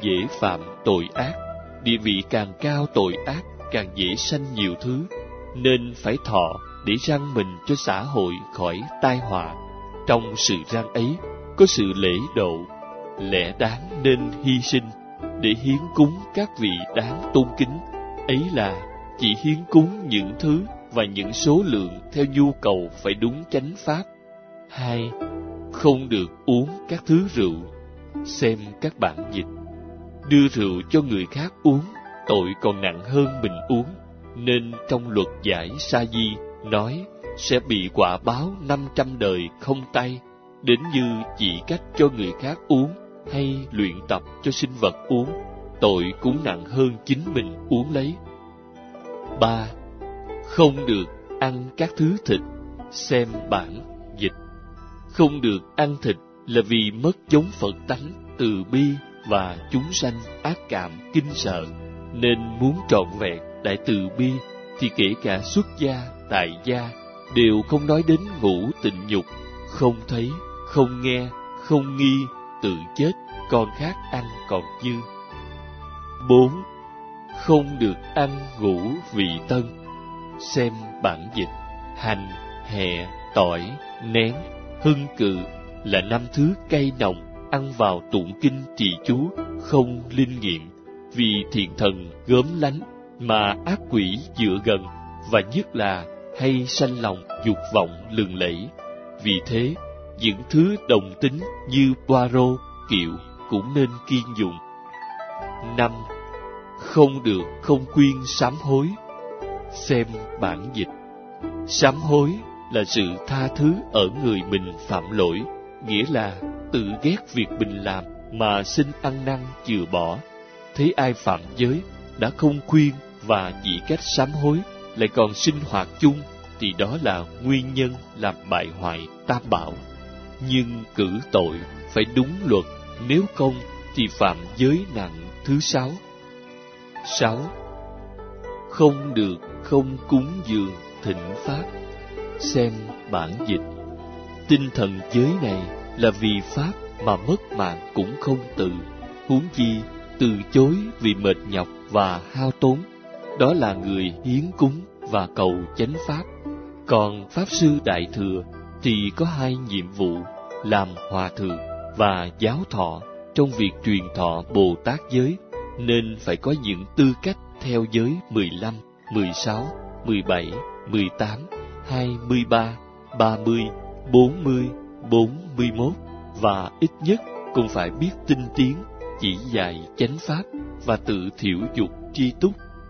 dễ phạm tội ác, địa vị càng cao tội ác càng dễ sanh nhiều thứ, nên phải thọ để răn mình cho xã hội khỏi tai họa. Trong sự răn ấy có sự lễ độ, lẽ đáng nên hy sinh để hiến cúng các vị đáng tôn kính. Ấy là chỉ hiến cúng những thứ và những số lượng theo nhu cầu phải đúng chánh pháp. 2. Không được uống các thứ rượu. Xem các bản dịch. Đưa rượu cho người khác uống, tội còn nặng hơn mình uống, nên trong luật giải sa di nói sẽ bị quả báo 500 đời không tay, đến như chỉ cách cho người khác uống hay luyện tập cho sinh vật uống, tội cũng nặng hơn chính mình uống lấy. 3. Không được ăn các thứ thịt. Xem bản dịch. Không được ăn thịt là vì mất giống Phật tánh từ bi và chúng sanh ác cảm kinh sợ, nên muốn trọn vẹn đại từ bi thì kể cả xuất gia, tại gia đều không nói đến ngũ tịnh nhục, không thấy, không nghe, không nghi, tự chết, con khác ăn còn dư. 4. Không được ăn ngũ vị tân. Xem bản dịch. Hành, hẹ, tỏi, nén, hưng cự là 5 thứ cây nồng ăn vào tụng kinh trì chú không linh nghiệm, vì thiện thần gớm lánh mà ác quỷ dựa gần, và nhất là hay sanh lòng dục vọng lừng lẫy. Vì thế, những thứ đồng tính như poiro, kiệu cũng nên kiêng dụng. 5. Không được không khuyên sám hối. Xem bản dịch. Sám hối là sự tha thứ ở người mình phạm lỗi, nghĩa là tự ghét việc mình làm mà xin ăn năn chừa bỏ. Thấy ai phạm giới đã không khuyên và chỉ cách sám hối, lại còn sinh hoạt chung, thì đó là nguyên nhân làm bại hoại tam bảo. Nhưng cử tội phải đúng luật, nếu không thì phạm giới nặng thứ 6. 6. Không được không cúng dường thịnh pháp. Xem bản dịch. Tinh thần giới này là vì pháp mà mất mạng cũng không từ, huống chi từ chối vì mệt nhọc và hao tốn, đó là người hiến cúng và cầu chánh pháp. Còn Pháp Sư Đại Thừa thì có 2 nhiệm vụ, làm hòa thượng và giáo thọ trong việc truyền thọ Bồ Tát giới, nên phải có những tư cách theo giới 15, 16, 17, 18, 23, 30, 40, 41 và ít nhất cũng phải biết tinh tiến, chỉ dạy chánh pháp và tự thiểu dục tri túc.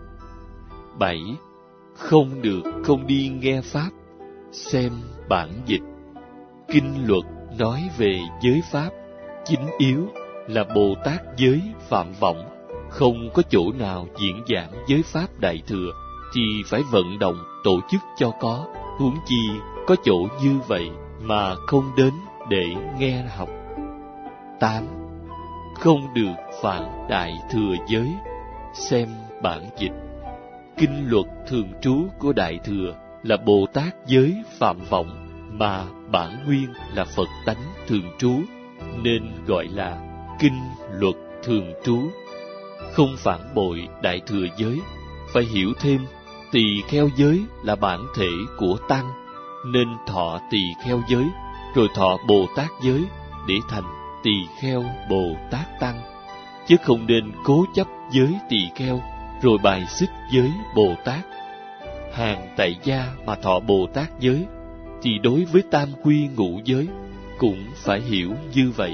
7. Không được không đi nghe pháp. Xem bản dịch. Kinh luật nói về giới pháp, chính yếu là Bồ Tát giới phạm vọng, không có chỗ nào diễn giảng giới pháp Đại Thừa thì phải vận động tổ chức cho có, huống chi có chỗ như vậy mà không đến để nghe học. 8. Không được phản Đại Thừa giới. Xem bản dịch. Kinh luật thường trú của Đại Thừa là Bồ Tát giới phạm vọng, mà bản nguyên là Phật tánh thường trú, nên gọi là kinh luật thường trú. Không phản bội Đại Thừa giới, phải hiểu thêm tỳ kheo giới là bản thể của tăng, nên thọ tỳ kheo giới, rồi thọ Bồ Tát giới để thành tỳ kheo Bồ Tát tăng, chứ không nên cố chấp giới tỳ kheo rồi bài xích giới Bồ Tát. Hàng tại gia mà thọ Bồ Tát giới thì đối với tam quy ngũ giới cũng phải hiểu như vậy.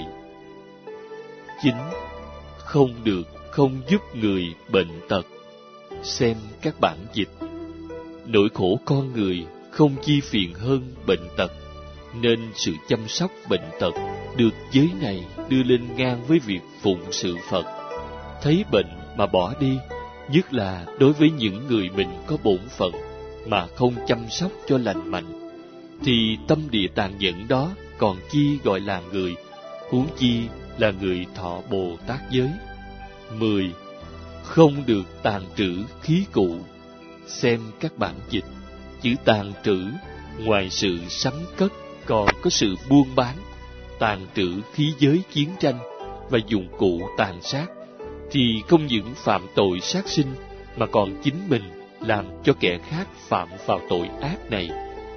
9. Không được không giúp người bệnh tật. Xem các bản dịch. Nỗi khổ con người không chi phiền hơn bệnh tật, nên sự chăm sóc bệnh tật được giới này đưa lên ngang với việc phụng sự Phật. Thấy bệnh mà bỏ đi, nhất là đối với những người mình có bổn phận mà không chăm sóc cho lành mạnh, thì tâm địa tàn nhẫn đó còn chi gọi là người, huống chi là người thọ Bồ Tát giới. 10. Không được tàn trữ khí cụ. Xem các bản dịch. Chữ tàn trữ, ngoài sự sắm cất, còn có sự buôn bán, tàn trữ khí giới chiến tranh và dụng cụ tàn sát, thì không những phạm tội sát sinh mà còn chính mình làm cho kẻ khác phạm vào tội ác này.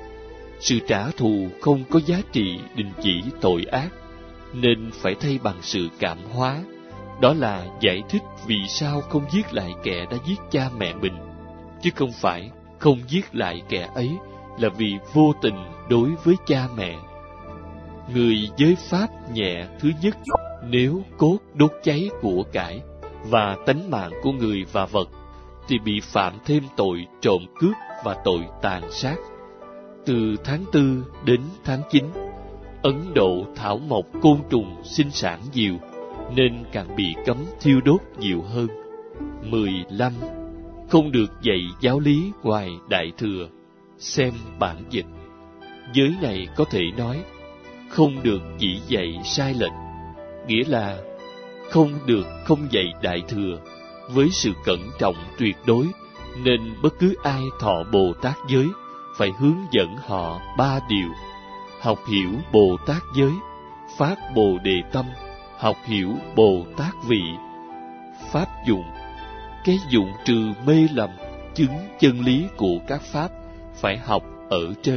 Sự trả thù không có giá trị đình chỉ tội ác, nên phải thay bằng sự cảm hóa. Đó là giải thích vì sao không giết lại kẻ đã giết cha mẹ mình, chứ không phải không giết lại kẻ ấy là vì vô tình đối với cha mẹ. Người giới pháp nhẹ thứ nhất, nếu cốt đốt cháy của cải và tánh mạng của người và vật, thì bị phạm thêm tội trộm cướp và tội tàn sát. Từ tháng 4 đến tháng 9, Ấn Độ thảo mộc côn trùng sinh sản nhiều, nên càng bị cấm thiêu đốt nhiều hơn. 15. Không được dạy giáo lý ngoài Đại Thừa. Xem bản dịch. Giới này có thể nói không được chỉ dạy sai lệch, nghĩa là không được không dạy Đại Thừa với sự cẩn trọng tuyệt đối, nên bất cứ ai thọ Bồ Tát giới phải hướng dẫn họ 3 điều: học hiểu Bồ Tát giới, phát Bồ Đề tâm, học hiểu Bồ Tát vị. Pháp dụng, cái dụng trừ mê lầm, chứng chân lý của các pháp phải học ở trên.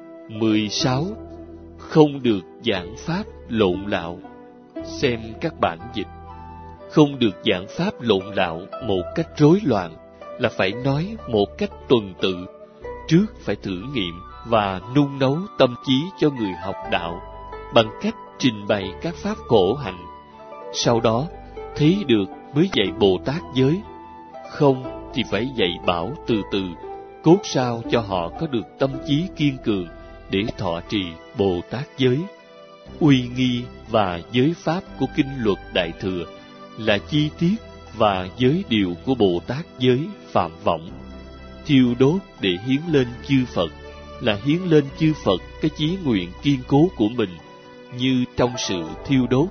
16. Không được giảng pháp lộn lạo. Xem các bản dịch. Không được giảng pháp lộn lạo một cách rối loạn, là phải nói một cách tuần tự. Trước phải thử nghiệm và nung nấu tâm trí cho người học đạo bằng cách trình bày các pháp khổ hạnh. Sau đó thấy được mới dạy Bồ Tát giới. Không thì phải dạy bảo từ từ, cốt sao cho họ có được tâm trí kiên cường để thọ trì Bồ Tát giới. Uy nghi và giới pháp của kinh luật Đại Thừa là chi tiết và giới điều của Bồ Tát giới phạm võng. Thiêu đốt để hiến lên chư Phật là hiến lên chư Phật cái chí nguyện kiên cố của mình, như trong sự thiêu đốt.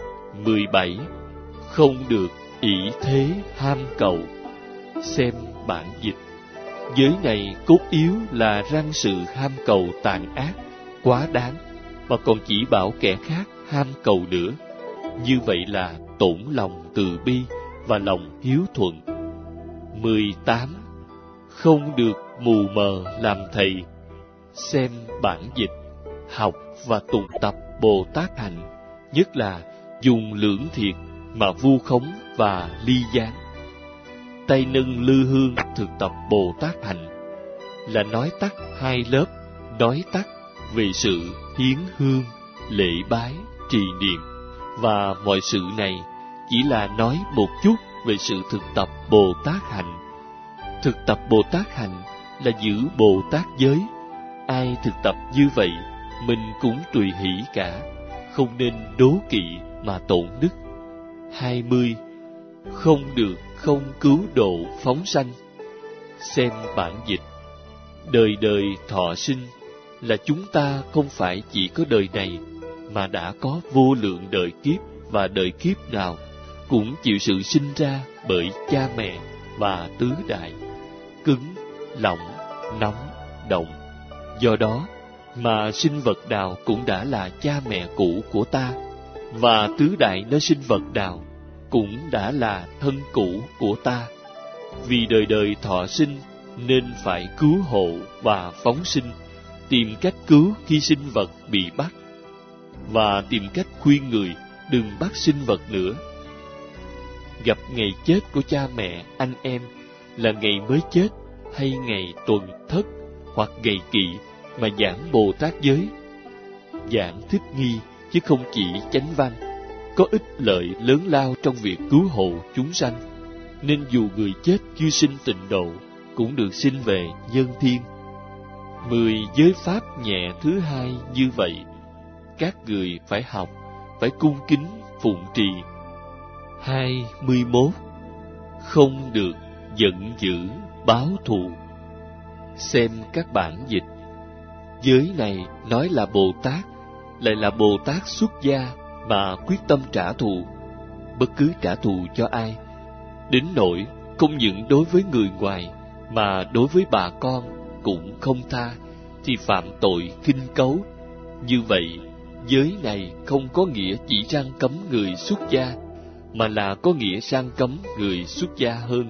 17. Không được ỷ thế ham cầu. Xem bản dịch. Giới này cốt yếu là răng sự ham cầu tàn ác, quá đáng, mà còn chỉ bảo kẻ khác ham cầu nữa. Như vậy là tổn lòng từ bi và lòng hiếu thuận. 18. Không được mù mờ làm thầy. Xem bản dịch. Học và tụng tập Bồ Tát hạnh, nhất là dùng lưỡng thiệt mà vu khống và ly gián. Tay nâng lư hương thực tập Bồ Tát hạnh là nói tắt 2 lớp, nói tắt về sự hiến hương, lễ bái, trì niệm, và mọi sự này chỉ là nói một chút về sự thực tập Bồ Tát hạnh. Thực tập Bồ Tát hạnh là giữ Bồ Tát giới. Ai thực tập như vậy, mình cũng tùy hỷ cả, không nên đố kỵ mà tổn đức. 20. Không được không cứu độ phóng sanh. Xem bản dịch. Đời đời thọ sinh là chúng ta không phải chỉ có đời này, mà đã có vô lượng đời kiếp, và đời kiếp nào cũng chịu sự sinh ra bởi cha mẹ và tứ đại, cứng, lỏng, nóng, động. Do đó mà sinh vật nào cũng đã là cha mẹ cũ của ta, và tứ đại nơi sinh vật nào cũng đã là thân cũ của ta. Vì đời đời thọ sinh nên phải cứu hộ và phóng sinh, tìm cách cứu khi sinh vật bị bắt, và tìm cách khuyên người đừng bắt sinh vật nữa. Gặp ngày chết của cha mẹ, anh em là ngày mới chết, hay ngày tuần thất hoặc ngày kỵ mà giảng Bồ Tát giới. Giảng thích nghi chứ không chỉ chánh văn, có ích lợi lớn lao trong việc cứu hộ chúng sanh, nên dù người chết chưa sinh tịnh độ cũng được sinh về nhân thiên. 10 giới pháp nhẹ thứ 2 như vậy, các người phải học, phải cung kính phụng trì. 21. Không được giận dữ báo thù. Xem các bản dịch. Giới này nói là Bồ Tát, lại là Bồ Tát xuất gia mà quyết tâm trả thù, bất cứ trả thù cho ai, đến nỗi không những đối với người ngoài mà đối với bà con cũng không tha, thì phạm tội khinh cấu. Như vậy, giới này không có nghĩa chỉ răn cấm người xuất gia, mà là có nghĩa sang cấm người xuất gia hơn.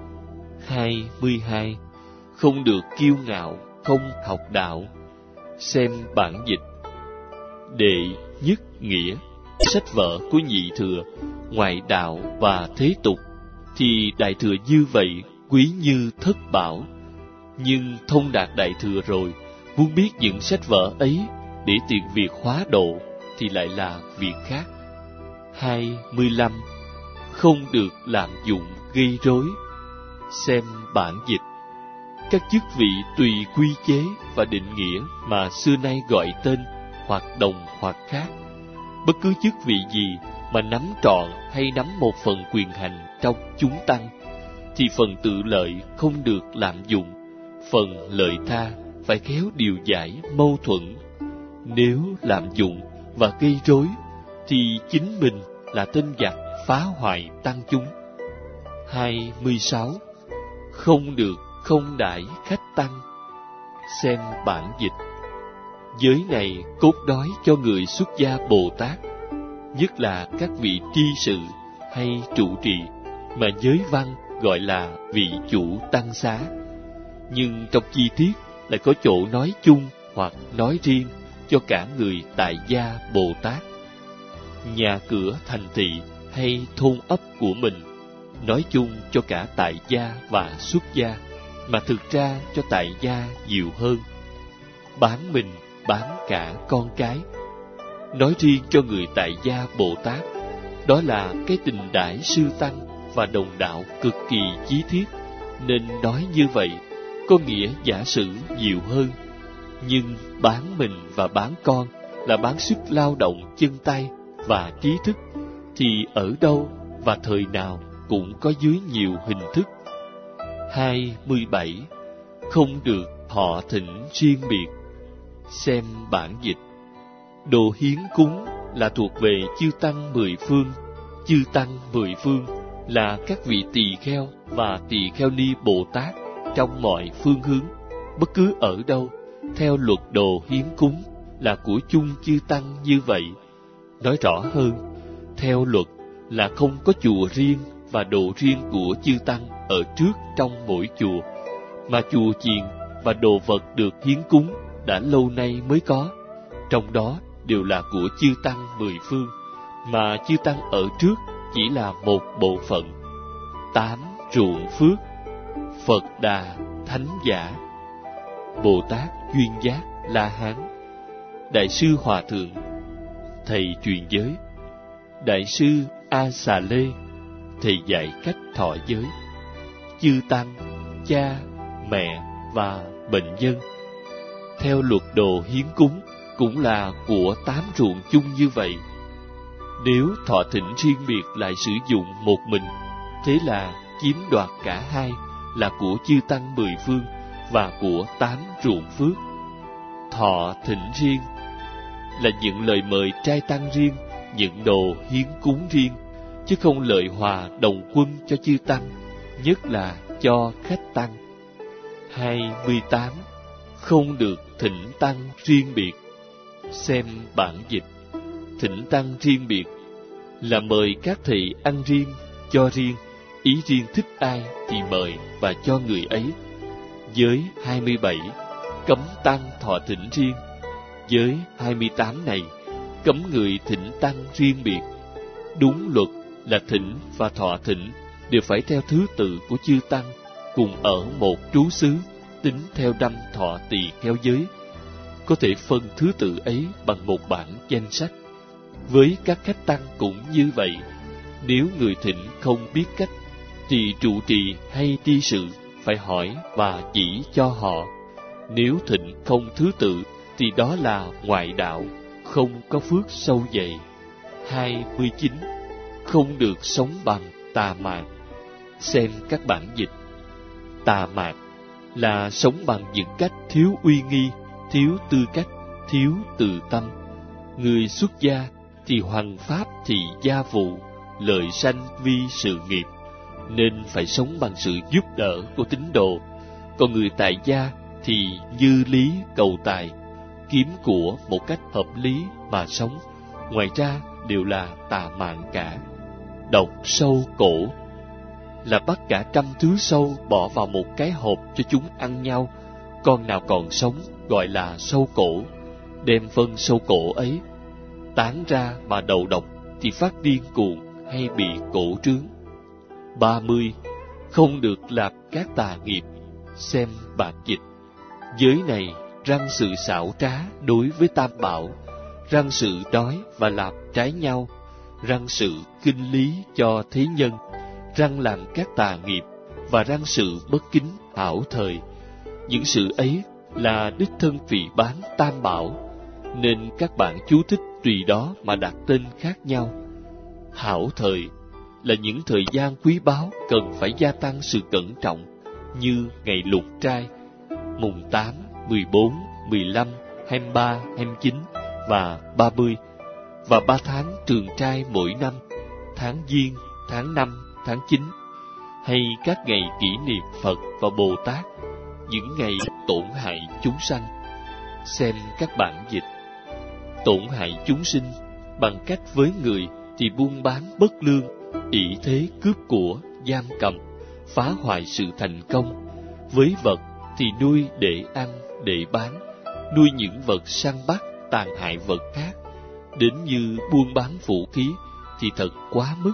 22. Không được kiêu ngạo, không học đạo. Xem bản dịch. Đệ nhất nghĩa, sách vở của nhị thừa, ngoại đạo và thế tục, thì đại thừa như vậy quý như thất bảo. Nhưng thông đạt đại thừa rồi, muốn biết những sách vở ấy để tiện việc hóa độ thì lại là việc khác. 25. Không được lạm dụng gây rối. Xem bản dịch. Các chức vị tùy quy chế và định nghĩa mà xưa nay gọi tên, hoặc đồng hoặc khác. Bất cứ chức vị gì mà nắm trọn hay nắm một phần quyền hành trong chúng tăng, thì phần tự lợi không được lạm dụng, phần lợi tha phải khéo điều giải mâu thuẫn. Nếu lạm dụng và gây rối, thì chính mình là tên giặc phá hoại tăng chúng. 26. Không được không đãi khách tăng. Xem bản dịch. Giới này cốt đói cho người xuất gia Bồ Tát, nhất là các vị tri sự hay trụ trì, mà giới văn gọi là vị chủ tăng xá. Nhưng trong chi tiết lại có chỗ nói chung hoặc nói riêng cho cả người tại gia Bồ Tát. Nhà cửa thành thị hay thôn ấp của mình nói chung cho cả tại gia và xuất gia, mà thực ra cho tại gia nhiều hơn. Bán mình, bán cả con cái. Nói riêng cho người tại gia Bồ Tát, đó là cái tình đãi sư tăng và đồng đạo cực kỳ chí thiết, nên nói như vậy có nghĩa giả sử nhiều hơn. Nhưng bán mình và bán con là bán sức lao động chân tay và trí thức, thì ở đâu và thời nào cũng có dưới nhiều hình thức. 27. Không được thọ thỉnh riêng biệt. Xem bản dịch. Đồ hiến cúng là thuộc về chư tăng mười phương. Chư tăng mười phương là các vị tỳ kheo và tỳ kheo ni Bồ Tát trong mọi phương hướng, bất cứ ở đâu, theo luật đồ hiến cúng là của chung chư tăng như vậy. Nói rõ hơn, theo luật là không có chùa riêng và đồ riêng của chư tăng ở trước trong mỗi chùa, mà chùa chiền và đồ vật được hiến cúng đã lâu nay mới có, trong đó đều là của chư tăng mười phương, mà chư tăng ở trước chỉ là một bộ phận. 8. Ruộng phước. Phật Đà, Thánh Giả, Bồ Tát Duyên Giác La Hán, Đại sư Hòa Thượng, thầy truyền giới, Đại sư A Xà Lê, thầy dạy cách thọ giới, chư tăng, cha, mẹ và bệnh nhân. Theo luật đồ hiến cúng cũng là của 8 ruộng chung như vậy. Nếu thọ thỉnh riêng biệt lại sử dụng một mình, thế là chiếm đoạt cả hai, là của chư tăng mười phương và của 8 ruộng phước. Thọ thỉnh riêng là những lời mời trai tăng riêng, những đồ hiến cúng riêng, chứ không lợi hòa đồng quân cho chư tăng, nhất là cho khách tăng. 28. Không được thỉnh tăng riêng biệt. Xem bản dịch. Thỉnh tăng riêng biệt là mời các thầy ăn riêng, cho riêng, ý riêng thích ai thì mời và cho người ấy. Giới 27 cấm tăng thọ thỉnh riêng. Giới 28 này cấm người thỉnh tăng riêng biệt. Đúng luật là thỉnh và thọ thỉnh đều phải theo thứ tự của chư tăng, cùng ở một trú xứ, tính theo năm thọ tỳ kheo giới. Có thể phân thứ tự ấy bằng một bản danh sách. Với các khách tăng cũng như vậy. Nếu người thỉnh không biết cách, thì trụ trì hay tri sự phải hỏi và chỉ cho họ. Nếu thỉnh không thứ tự, thì đó là ngoại đạo, không có phước sâu dày. 29. Không được sống bằng tà mạt. Xem các bản dịch. Tà mạt là sống bằng những cách thiếu uy nghi, thiếu tư cách, thiếu từ tâm. Người xuất gia thì hoằng pháp thì gia vụ, lợi sanh vi sự nghiệp, nên phải sống bằng sự giúp đỡ của tín đồ. Còn người tại gia thì như lý cầu tài, kiếm của một cách hợp lý mà sống, ngoài ra đều là tà mạn cả. độc sâu cổ, là bắt cả 100 thứ sâu bỏ vào một cái hộp cho chúng ăn nhau. Con nào còn sống gọi là sâu cổ, đem phân sâu cổ ấy tán ra mà đầu độc thì phát điên cuồng hay bị cổ trướng. 30. Không được làm các tà nghiệp. Xem bản dịch. Giới này răng sự xảo trá đối với tam bảo, răng sự đói và làm trái nhau, răng sự kinh lý cho thế nhân, răng làm các tà nghiệp và răng sự bất kính hảo thời. Những sự ấy là đích thân phỉ báng tam bảo, nên các bạn chú thích tùy đó mà đặt tên khác nhau. Hảo thời là những thời gian quý báu cần phải gia tăng sự cẩn trọng, như ngày lục trai, mùng 8, 14, 15, 23, 29 và 30, và 3 tháng trường trai mỗi năm, tháng Giêng, tháng 5, tháng 9, hay các ngày kỷ niệm Phật và Bồ Tát, những ngày tổn hại chúng sanh. Xem các bản dịch. Tổn hại chúng sinh bằng cách với người thì buôn bán bất lương, ỷ thế cướp của, giam cầm, phá hoại sự thành công. Với vật thì nuôi để ăn, để bán, nuôi những vật săn bắt, tàn hại vật khác, đến như buôn bán vũ khí thì thật quá mức.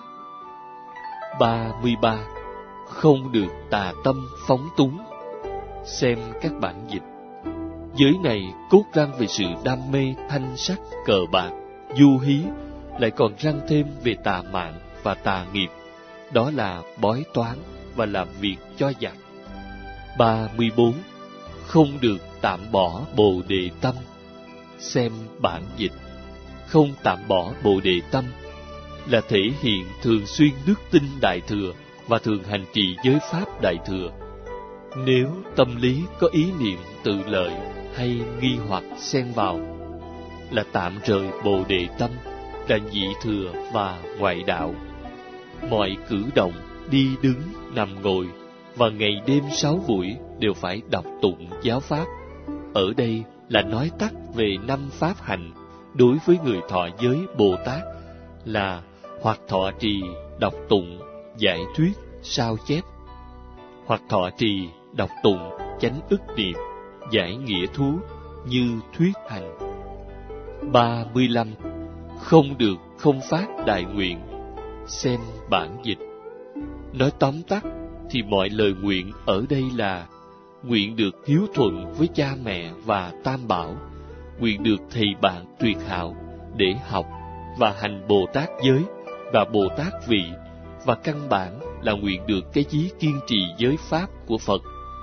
33. Không được tà tâm phóng túng. Xem các bản dịch. Giới này cốt răng về sự đam mê thanh sắc, cờ bạc, du hí, lại còn răng thêm về tà mạng và tà nghiệp, đó là bói toán và làm việc cho giặc. 34. Không được tạm bỏ bồ đề tâm. Xem bản dịch. Không tạm bỏ bồ đề tâm là thể hiện thường xuyên đức tin đại thừa và thường hành trì giới pháp đại thừa. Nếu tâm lý có ý niệm tự lợi hay nghi hoặc xen vào, là tạm rời bồ đề tâm, là nhị thừa và ngoại đạo. Mọi cử động, đi đứng, nằm ngồi và ngày đêm 6 buổi đều phải đọc tụng giáo pháp. Ở đây là nói tắt về 5 pháp hành đối với người thọ giới Bồ Tát, là hoặc thọ trì, đọc tụng, giải thuyết, sao chép, hoặc thọ trì, đọc tụng, chánh ức niệm, giải nghĩa thú như thuyết hành. 35. Không được không phát đại nguyện. Xem bản dịch. Nói tóm tắt thì mọi lời nguyện ở đây là nguyện được hiếu thuận với cha mẹ và tam bảo, nguyện được thầy bạn tuyệt hảo để học và hành Bồ Tát giới và Bồ Tát vị, và căn bản là nguyện được cái chí kiên trì giới pháp của Phật.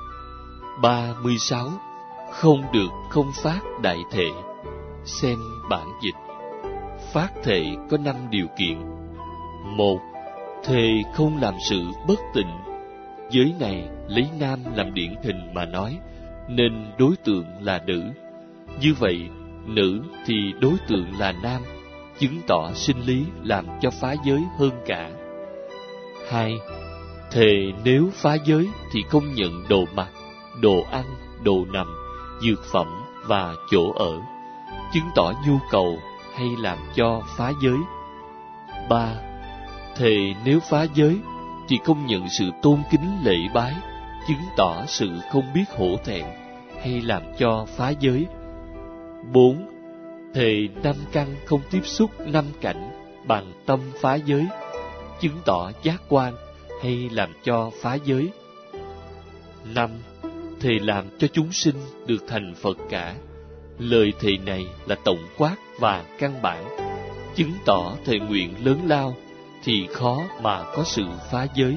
36. Không được không phát đại thệ. Xem bản dịch. Phát thệ có 5 điều kiện. 1. Thề không làm sự bất tịnh. Giới này lấy nam làm điển hình mà nói, nên đối tượng là nữ. Như vậy, nữ thì đối tượng là nam, chứng tỏ sinh lý làm cho phá giới hơn cả. 2. Thề nếu phá giới thì không nhận đồ mặc, đồ ăn, đồ nằm, dược phẩm và chỗ ở, chứng tỏ nhu cầu hay làm cho phá giới. 3. Thề nếu phá giới thì không nhận sự tôn kính lễ bái, chứng tỏ sự không biết hổ thẹn hay làm cho phá giới. 4. Thề 5 căn không tiếp xúc 5 cảnh bằng tâm phá giới, chứng tỏ giác quan hay làm cho phá giới. 5. Thề làm cho chúng sinh được thành Phật cả. Lời thề này là tổng quát và căn bản, chứng tỏ thề nguyện lớn lao thì khó mà có sự phá giới.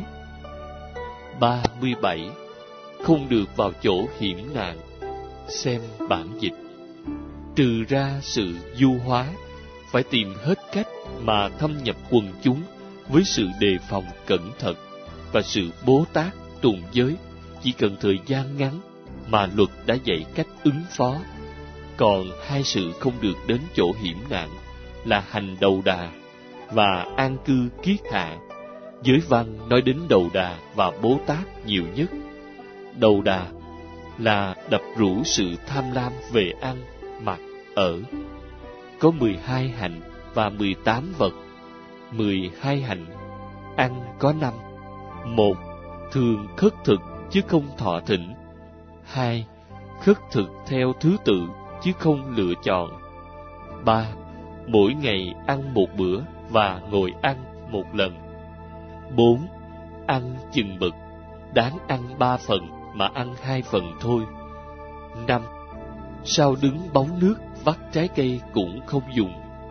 37. Không được vào chỗ hiểm nạn. Xem bản dịch. Trừ ra sự du hóa, phải tìm hết cách mà thâm nhập quần chúng với sự đề phòng cẩn thận và sự bố tát tùng giới, chỉ cần thời gian ngắn mà luật đã dạy cách ứng phó. Còn 2 sự không được đến chỗ hiểm nạn là hành đầu đà và an cư kiết hạ. Giới văn nói đến đầu đà và Bố Tát nhiều nhất. Đầu đà là đập rũ sự tham lam về ăn, mặc, ở. Có 12 hành và 18 vật. 12 hành ăn có 5. 1. Thường khất thực chứ không thọ thỉnh. 2. Khất thực theo thứ tự chứ không lựa chọn. 3. Mỗi ngày ăn một bữa và ngồi ăn một lần. 4. Ăn chừng mực, đáng ăn 3 phần mà ăn 2 phần thôi. 5. Sao đứng bóng nước vắt trái cây cũng không dùng.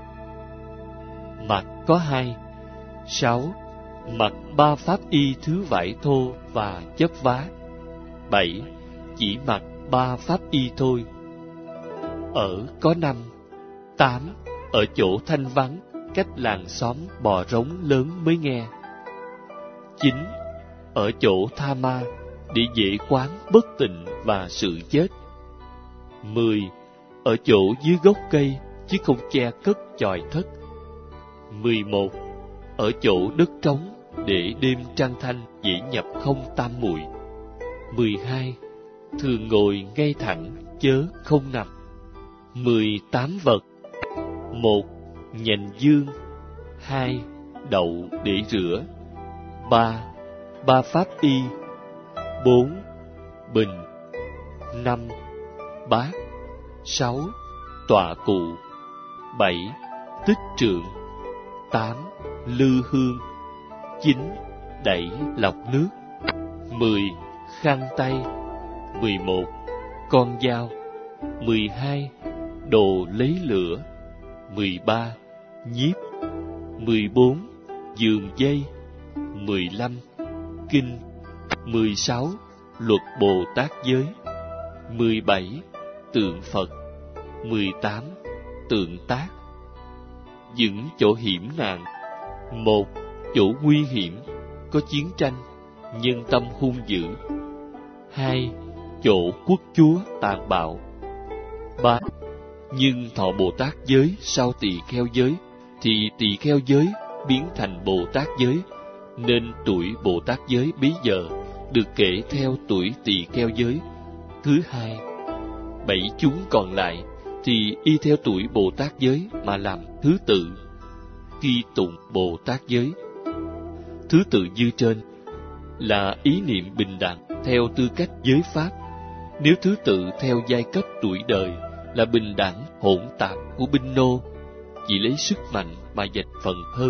Mặc có 2. 6. Mặc 3 pháp y thứ vải thô và chấp vá. 7. Chỉ mặc 3 pháp y thôi. Ở có 5. 8. Ở chỗ thanh vắng, cách làng xóm bò rống lớn mới nghe. 9. Ở chỗ tha ma, để dễ quán bất tịnh và sự chết. 10. Ở chỗ dưới gốc cây, chứ không che cất chòi thất. 11. Ở chỗ đất trống, để đêm trăng thanh dễ nhập không tam muội. 12. Thường ngồi ngay thẳng, chớ không nằm. 18 vật. 1. Nhành dương. 2. Đậu để rửa. 3. 3 pháp y. 4. Bình. 5. Bát. 6. Tọa cụ. 7. Tích trượng. 8. Lư hương. 9. Đẩy lọc nước. 10. Khăn tay. 11. Con dao. 12. Đồ lấy lửa. 13. Nhiếp. 14. Giường dây. 15. Kinh. 16. Luật Bồ Tát giới. 17. Tượng Phật. 18. Tượng tác. Những chỗ hiểm nạn. 1. Chỗ nguy hiểm, có chiến tranh, nhân tâm hung dữ. 2. Chỗ quốc chúa tàn bạo. 3. Nhưng thọ Bồ Tát giới sau tỳ kheo giới, thì tỳ kheo giới biến thành Bồ Tát giới, nên tuổi Bồ Tát giới bấy giờ được kể theo tuổi tỳ kheo giới thứ 2. 7 chúng còn lại thì y theo tuổi Bồ Tát giới mà làm thứ tự, ghi tụng Bồ Tát giới. Thứ tự như trên là ý niệm bình đẳng theo tư cách giới pháp. Nếu thứ tự theo giai cấp tuổi đời là bình đẳng hỗn tạp của binh nô, chỉ lấy sức mạnh mà giành phần hơn.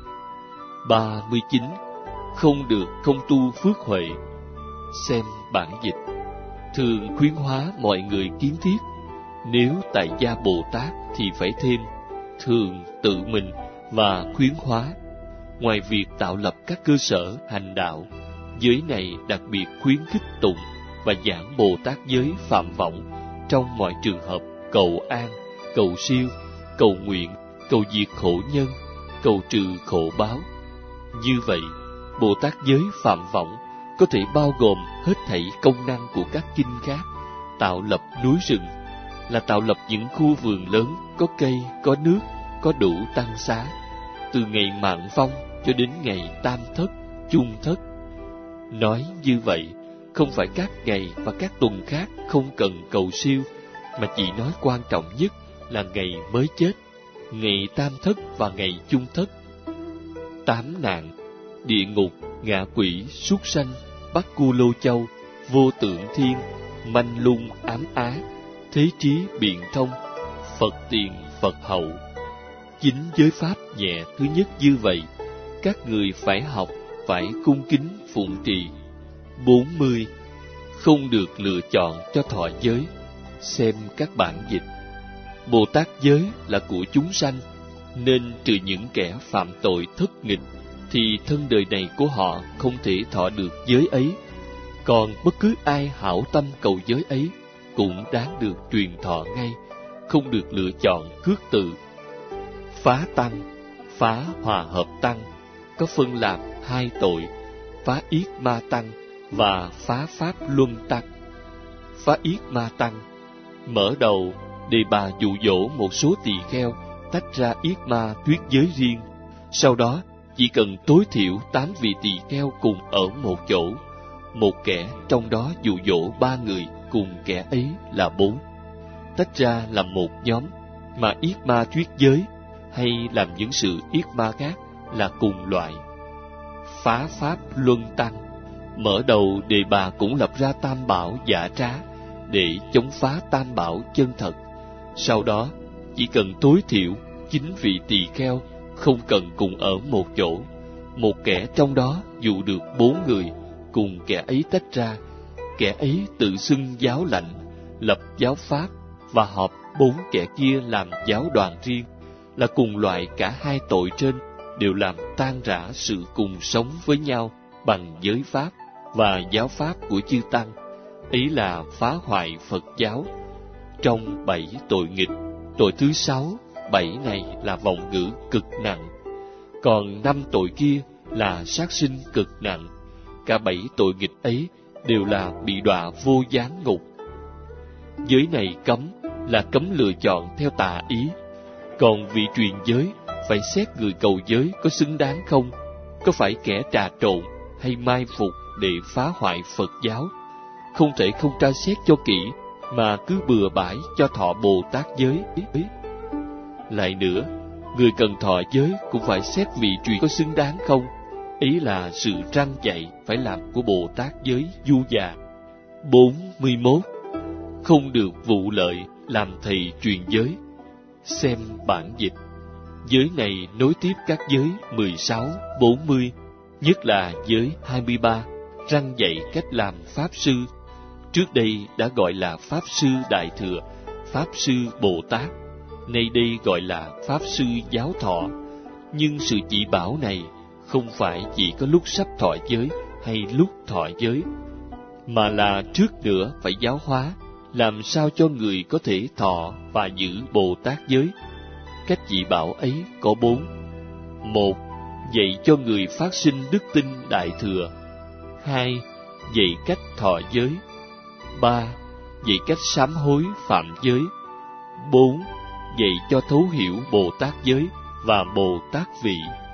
39. Không được không tu phước huệ. Xem bản dịch. Thường khuyến hóa mọi người kiến thiết. Nếu tại gia Bồ Tát thì phải thêm thường tự mình và khuyến hóa. Ngoài việc tạo lập các cơ sở hành đạo, giới này đặc biệt khuyến khích tụng và giảng Bồ Tát giới phạm vọng trong mọi trường hợp cầu an, cầu siêu, cầu nguyện, cầu diệt khổ nhân, cầu trừ khổ báo. Như vậy, Bồ Tát giới phạm vọng có thể bao gồm hết thảy công năng của các kinh khác. Tạo lập núi rừng là tạo lập những khu vườn lớn có cây, có nước, có đủ tăng xá, từ ngày Mạn Phong cho đến ngày Tam Thất, Chung Thất. Nói như vậy, không phải các ngày và các tuần khác không cần cầu siêu, mà chỉ nói quan trọng nhất là ngày mới chết, ngày Tam Thất và ngày Chung Thất. 8 nạn: địa ngục, ngạ quỷ, súc sanh, Bắc Cu Lô Châu, vô tượng thiên, manh lung ám á, thế trí biện thông, Phật tiền Phật hậu. 9 giới pháp nhẹ thứ nhất như vậy, các người phải học, phải cung kính phụng trì. 40. Không được lựa chọn cho thọ giới. Xem các bản dịch. Bồ Tát giới là của chúng sanh, nên trừ những kẻ phạm tội thất nghịch, thì thân đời này của họ không thể thọ được giới ấy. Còn bất cứ ai hảo tâm cầu giới ấy cũng đáng được truyền thọ ngay, không được lựa chọn khước từ. Phá tăng, phá hòa hợp tăng có phân làm 2 tội: phá yết ma tăng và phá pháp luân tăng. Phá yết ma tăng mở đầu đề bà dụ dỗ một số tỳ kheo tách ra yết ma thuyết giới riêng. Sau đó chỉ cần tối thiểu 8 vị tỳ kheo cùng ở một chỗ, một kẻ trong đó dụ dỗ 3 người cùng kẻ ấy là 4, tách ra làm một nhóm, mà yết ma thuyết giới hay làm những sự yết ma khác là cùng loại. phá pháp luân tăng. Mở đầu đề bà cũng lập ra tam bảo giả trá để chống phá tam bảo chân thật. Sau đó, chỉ cần tối thiểu 9 vị tỳ kheo không cần cùng ở một chỗ. Một kẻ trong đó dụ được 4 người, cùng kẻ ấy tách ra. Kẻ ấy tự xưng giáo lãnh, lập giáo pháp và họp 4 kẻ kia làm giáo đoàn riêng, là cùng loại cả hai tội trên, đều làm tan rã sự cùng sống với nhau bằng giới pháp và giáo pháp của chư tăng. Ý là phá hoại Phật giáo. Trong 7 tội nghịch, tội thứ 6, 7 này là vọng ngữ cực nặng, còn 5 tội kia là sát sinh cực nặng. Cả 7 tội nghịch ấy đều là bị đọa vô gián ngục. Giới này cấm là cấm lựa chọn theo tà ý. Còn vị truyền giới phải xét người cầu giới có xứng đáng không, có phải kẻ trà trộn hay mai phục để phá hoại Phật giáo. Không thể không tra xét cho kỹ mà cứ bừa bãi cho thọ Bồ Tát giới. Lại nữa, người cần thọ giới cũng phải xét vị truyền có xứng đáng không. Ý là sự răn dạy phải làm của Bồ Tát giới du già. 41. Không được vụ lợi làm thầy truyền giới. Xem bản dịch. Giới này nối tiếp các giới 16, 40, nhất là giới 23, răn dạy cách làm Pháp Sư. Trước đây đã gọi là Pháp Sư Đại Thừa, Pháp Sư Bồ Tát, nay đây gọi là Pháp Sư Giáo Thọ. Nhưng sự chỉ bảo này không phải chỉ có lúc sắp thọ giới hay lúc thọ giới, mà là trước nữa phải giáo hóa, làm sao cho người có thể thọ và giữ Bồ Tát giới. Cách chỉ bảo ấy có 4. 1. Dạy cho người phát sinh đức tin Đại Thừa. 2. Dạy cách thọ giới. 3. Dạy cách sám hối phạm giới. 4. Dạy cho thấu hiểu Bồ Tát giới và Bồ Tát vị.